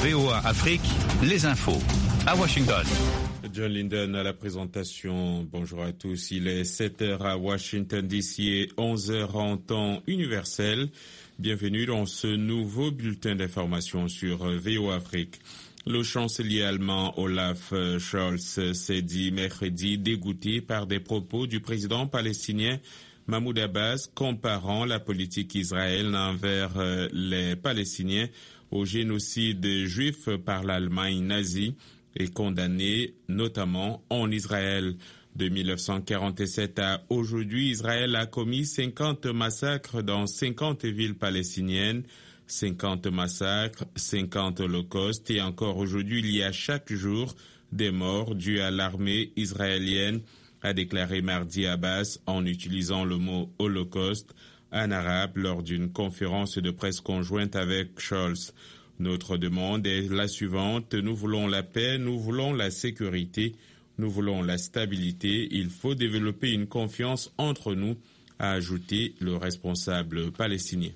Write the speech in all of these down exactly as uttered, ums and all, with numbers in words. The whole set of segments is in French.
V O A Afrique, les infos. À Washington. John Linden à la présentation. Bonjour à tous. Il est sept heures à Washington D C et onze heures en temps universel. Bienvenue dans ce nouveau bulletin d'information sur V O A Afrique. Le chancelier allemand Olaf Scholz s'est dit mercredi dégoûté par des propos du président palestinien Mahmoud Abbas comparant la politique israélienne envers les Palestiniens au génocide juif par l'Allemagne nazie et condamné notamment en Israël. De mille neuf cent quarante-sept à aujourd'hui, Israël a commis cinquante massacres dans cinquante villes palestiniennes, cinquante massacres, cinquante holocaustes et encore aujourd'hui, il y a chaque jour des morts dues à l'armée israélienne, a déclaré mardi Abbas en utilisant le mot holocauste en arabe lors d'une conférence de presse conjointe avec Scholz. Notre demande est la suivante. Nous voulons la paix, nous voulons la sécurité, nous voulons la stabilité. Il faut développer une confiance entre nous, a ajouté le responsable palestinien.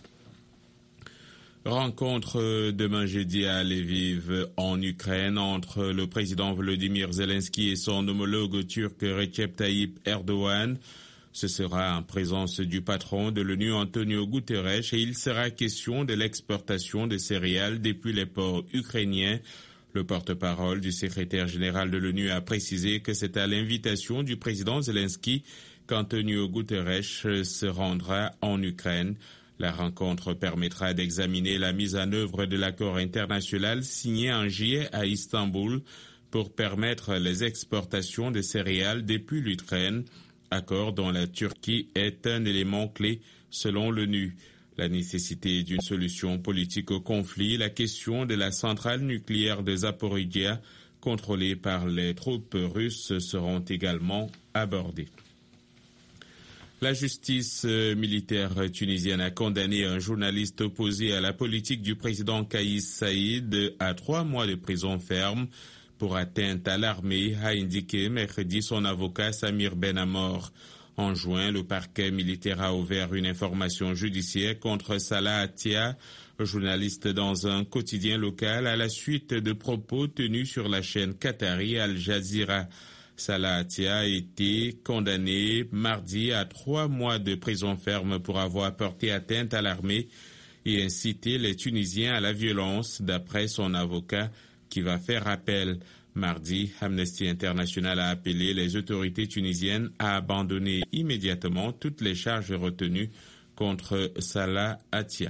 Rencontre demain jeudi à Lviv en Ukraine entre le président Volodymyr Zelensky et son homologue turc Recep Tayyip Erdogan. Ce sera en présence du patron de l'ONU Antonio Guterres et il sera question de l'exportation de céréales depuis les ports ukrainiens. Le porte-parole du secrétaire général de l'ONU a précisé que c'est à l'invitation du président Zelensky qu'Antonio Guterres se rendra en Ukraine. La rencontre permettra d'examiner la mise en œuvre de l'accord international signé en juillet à Istanbul pour permettre les exportations de céréales depuis l'Ukraine, accord dont la Turquie est un élément clé selon l'ONU. La nécessité d'une solution politique au conflit, la question de la centrale nucléaire de Zaporijia, contrôlée par les troupes russes, seront également abordées. La justice militaire tunisienne a condamné un journaliste opposé à la politique du président Kais Saïed à trois mois de prison ferme pour atteinte à l'armée, a indiqué mercredi son avocat Samir Benamor. En juin, le parquet militaire a ouvert une information judiciaire contre Salah Attia, journaliste dans un quotidien local, à la suite de propos tenus sur la chaîne qatari Al Jazeera. Salah Attia a été condamné mardi à trois mois de prison ferme pour avoir porté atteinte à l'armée et incité les Tunisiens à la violence, d'après son avocat, qui va faire appel. Mardi, Amnesty International a appelé les autorités tunisiennes à abandonner immédiatement toutes les charges retenues contre Salah Attia.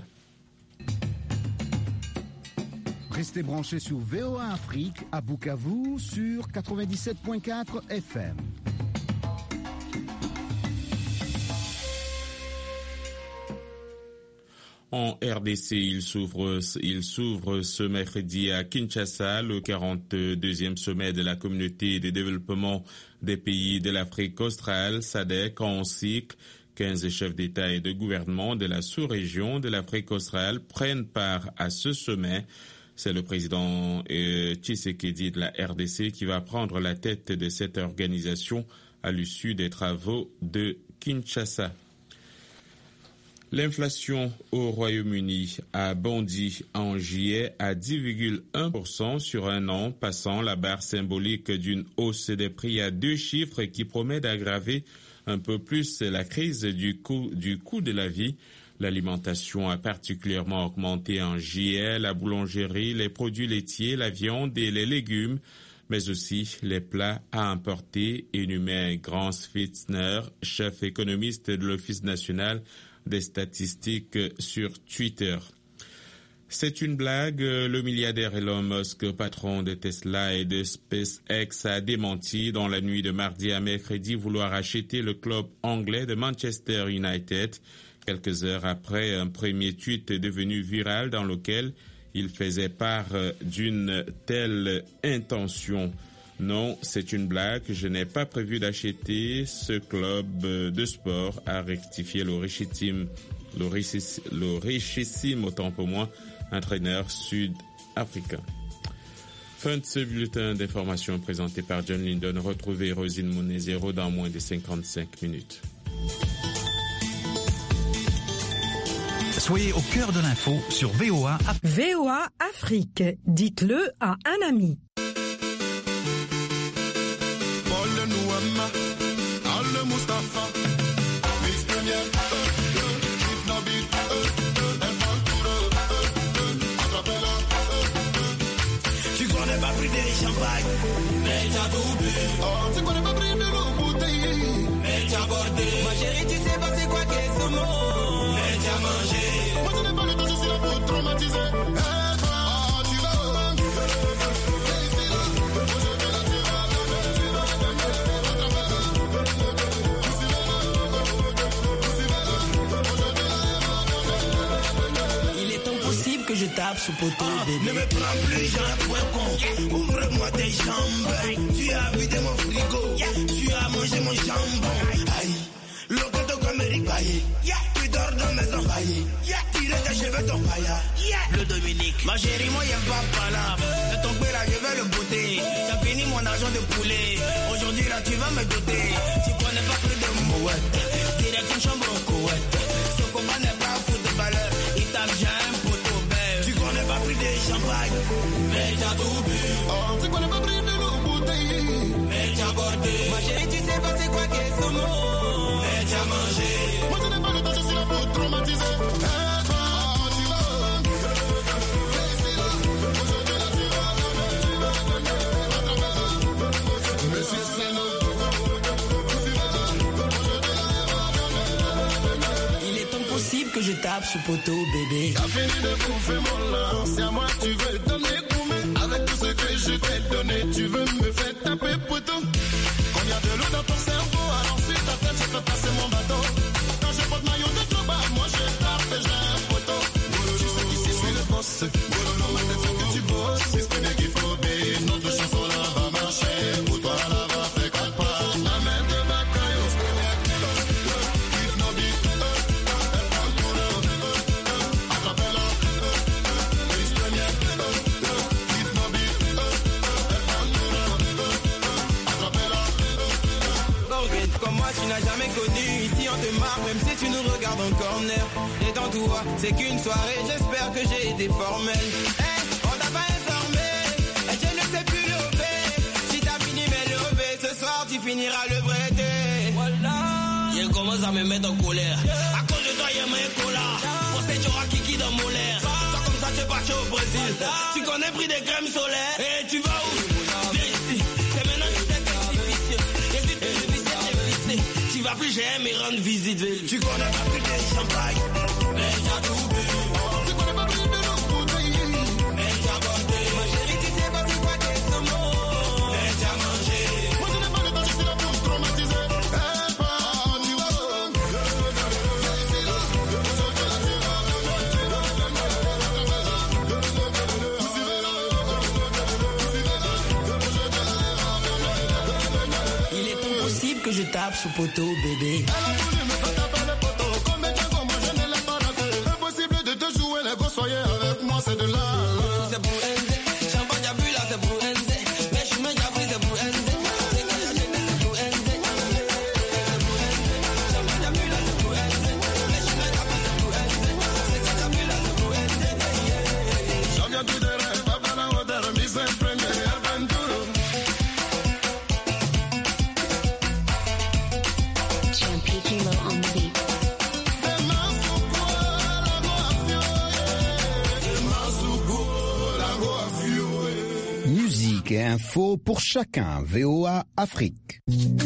Restez branchés sur V O A Afrique à Bukavu sur quatre-vingt-dix-sept virgule quatre F M. En R D C, il s'ouvre, il s'ouvre ce mercredi à Kinshasa, le quarante-deuxième sommet de la communauté de développement des pays de l'Afrique australe, S A D C, en cycle. quinze chefs d'État et de gouvernement de la sous-région de l'Afrique australe prennent part à ce sommet. C'est le président euh, Tshisekedi de la R D C qui va prendre la tête de cette organisation à l'issue des travaux de Kinshasa. L'inflation au Royaume-Uni a bondi en juillet à dix virgule un pour cent sur un an, passant la barre symbolique d'une hausse des prix à deux chiffres qui promet d'aggraver un peu plus la crise du coût, du coût de la vie. L'alimentation a particulièrement augmenté en juillet, la boulangerie, les produits laitiers, la viande et les légumes, mais aussi les plats à emporter, énumère Grant Fitzner, chef économiste de l'Office national des statistiques sur Twitter. C'est une blague. Le milliardaire Elon Musk, patron de Tesla et de SpaceX, a démenti dans la nuit de mardi à mercredi vouloir acheter le club anglais de Manchester United, quelques heures après un premier tweet devenu viral dans lequel il faisait part d'une telle intention. Non, c'est une blague. Je n'ai pas prévu d'acheter ce club de sport, a rectifié le richissime, le richissime, le richissime autant pour moi, entraîneur sud-africain. Fin de ce bulletin d'information présenté par John Linden. Retrouvez Rosine Monezero dans moins de cinquante-cinq minutes. Soyez au cœur de l'info sur V O A. V O A Afrique, dites-le à un ami. Tu connais pas pris des champagne, mais t'as tout bu. Oh, tu connais pas pris de l'eau bouteille, mais t'as bordé. Ma chérie, tu sais pas c'est quoi qu'est ce mot, mais t'as mangé. Moi je n'ai pas le temps, je suis là pour traumatiser. Hey, oh, tu vas au banc. Il est impossible que je tape sous poteau, Ah, bébé. ne me prends plus, j'ai un point con. Ouvre-moi tes jambes. Tu as vidé mon frigo. Tu as mangé mon jambon. Aïe, locoto comme Eric Bailly. Tu dors dans mes empaillés. Tire tes cheveux, ton pailla. Le Dominique. Ma chérie, moi, y'aime pas palabre. De ton père, là, je vais le botter. T'as fini mon argent de poulet. Aujourd'hui, là, tu vas me doter. Tu connais pas plus de mouette. Direction chambre au couette. Ce combat n'est pas fou de valeur. Il tape, j'ai un poteau belle. Tu connais pas pris des champagne, mais t'as tout bu. Oh, tu connais pas pris de l'eau bouteille, mais t'as bordé. Ma chérie, tu sais pas c'est quoi qu'est ce mot, mais t'as mangé. Moi je n'ai pas le temps, je suis là pour traumatiser. Hey, oh, tu vas au banc. Il est impossible que je tape sous poteau, bébé. T'as fini de bouffer mon lance, c'est à moi tu veux donner gourmet. Avec tout ce que je t'ai donné, tu veux me faire taper poteau. Quand y a de l'eau dans ton cerveau, alors sur ta tête, je peux passer mon bateau. Quand je porte maillot de job, moi je tape et j'ai un poteau. Tu sais qu'ici je suis le boss, dans ma tête c'est que tu bosses. Si c'est bien qu'il faut bien, notre chanson là va marcher. Pour toi là va faire quatre pas. La main de Bakayo, if no beat, comme moi tu n'as jamais connu. Ici on te marque même si tu nous regardes en corner. Et dans toi c'est qu'une soirée. J'espère que j'ai été formel. Hey, on t'a pas informé et je ne sais plus lever. Si t'as fini mes levées, ce soir tu finiras le breté. Voilà. Il commence à me mettre en colère. À cause de toi y'a mes colas. Pour cette tu auras kiki dans mon l'air. Toi comme ça tu es parti au Brésil. Tu connais pris des crèmes solaires. Et tu vas où? Viens ici. C'est maintenant que c'est vicieux. Et si tu le vicieux, t'es vicieux. Tu vas plus j'aime et rendre visite. Tu connais pas pris des champagne, mais t'as tout bu. Tu connais pas pris de l'eau bouteille, mais t'as bordé. Ma chérie, tu sais pas c'est quoi qu'est ce mot, mais t'as mangé. Moi je n'ai pas le temps, je suis là pour traumatiser. Hey, oh, tu vas au banc. Il est impossible que je tape sous poteau, bébé. Impossible de te jouer les gosses, soyez avec moi, c'est de là. C'est pour N Z. Champagne à bu là, c'est pour N Z. Mais je suis même déjà pris, c'est pour N Z. C'est que j'ai acheté, c'est pour N Z. C'est pour N Z. Champagne à bu là, c'est pour N Z. Mais je suis même déjà pris, c'est pour N Z. C'est que j'ai bu là, c'est pour N Z. J'en viens tout de rêve, papa la hauteur, mise en premier, aventure. Champi Kilo on the beat. Musique et info pour chacun. V O A Afrique.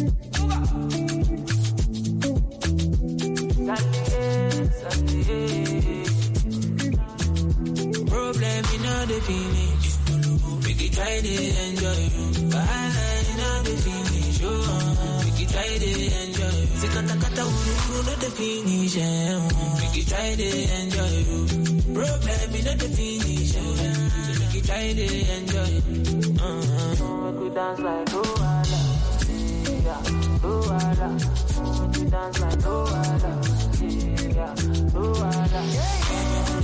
Problem in all the finish. We can try to enjoy. Wahala in all the finish. Oh, we can try to enjoy. Sikata kata uru uru no the finish. We can try to enjoy. Problem in all the finish. So we can try to enjoy. Uh-huh. We could dance like Luala. Yeah, Luala. We could dance like Luala. Yeah, Luala. Yeah.